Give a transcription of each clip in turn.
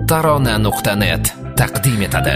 Tarona.net taqdim etadi.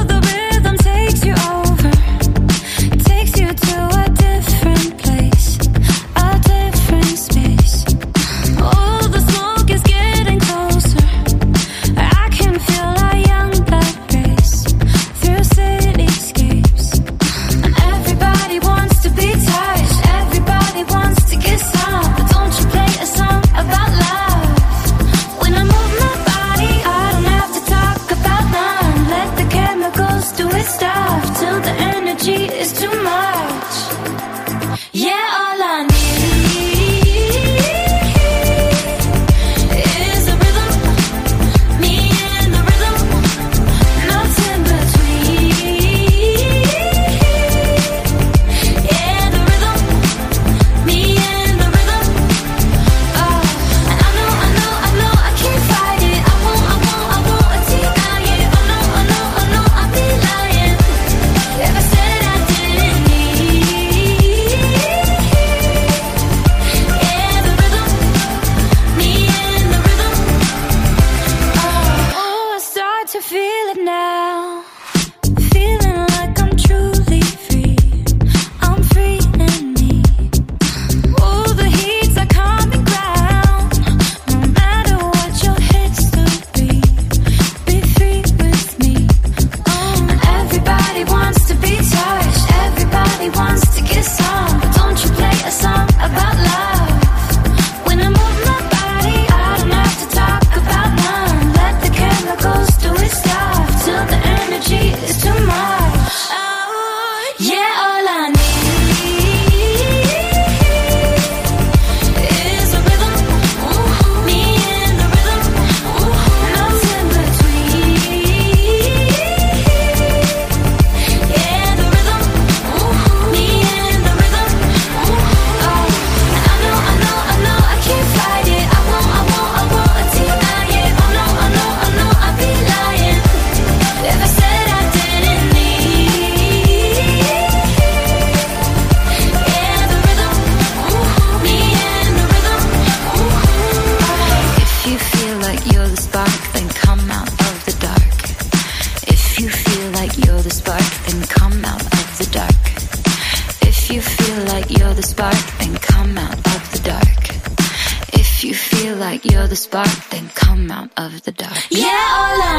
You're the spark, then come out of the dark. Yeah, all I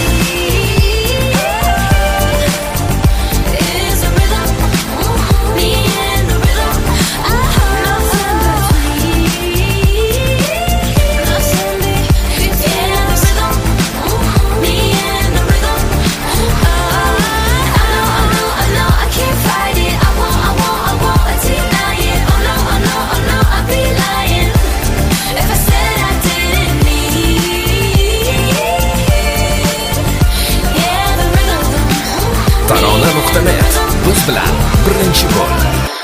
need is a rhythm, me and the rhythm. Nothing between, nothing between. Yeah, the rhythm, me and the rhythm. I know, I can't fight it. I won't deny it. Oh no, I'd be lying if I said Tarona.net biz bilan birinchi bo'l.